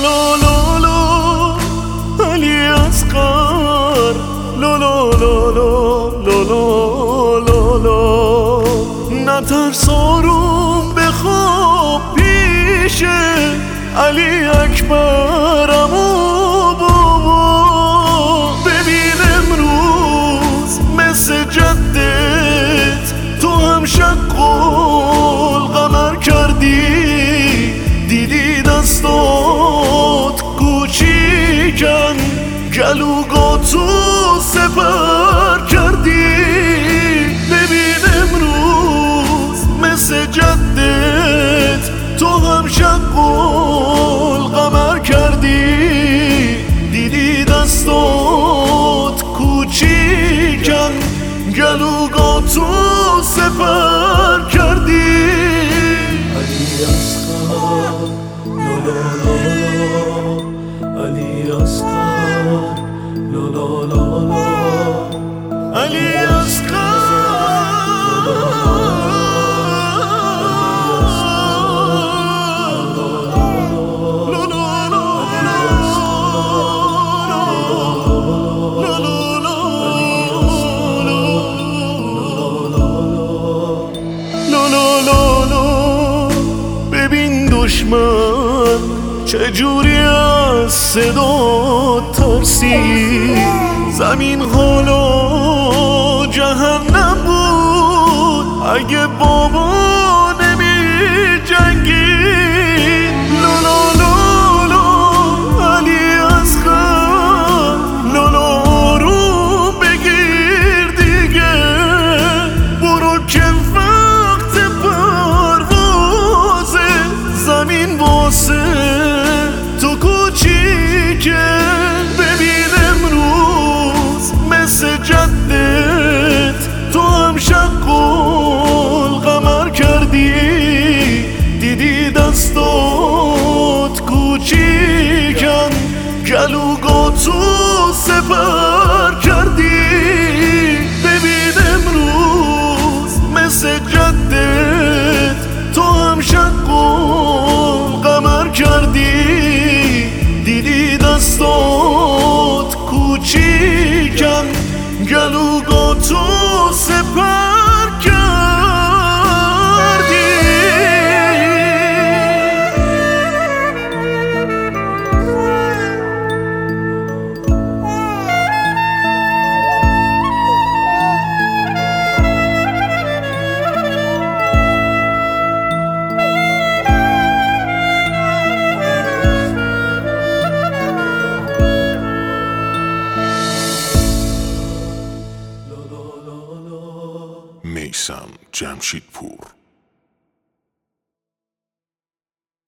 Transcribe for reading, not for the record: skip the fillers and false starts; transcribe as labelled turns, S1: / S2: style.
S1: لا لا لا علی اصغر، لا لا لا لا لا لا لا لا. نترس آروم بخواب پیش علی اکبرم و بابا. ببین امروز مثل جدت تو هم شق القمر کردی، دیدی دستات کوچیکن گلوگاتو سپر کردی. ببین امروز مثل جدت تو هم شق القمر کردی، دیدی دستات کوچیکن گلوگاتو سپر کردی.
S2: علی اصغر لا لا لا، علی اصغر لا لا لا،
S1: علی اصغر دشمن چجوری از صدا ترسی، زمین حالا جهنم بود اگه بابا نمی جنگید. لا لا لا لا علی اصغر، لا لا آروم بگیر دیگه، برو که وقت پروازه، زمین واسه تو کوچیکه. ببین امروز مثل جدت تو هم شق القمر کردی، دیدی دستات کوچیکن گلوگاتو سپر کردی. ببین امروز مثل جدت تو هم شق القمر کردی، دیدی دستات کوچیکن گلوگاتو سپر کردی.
S3: میثم جمشیدپور.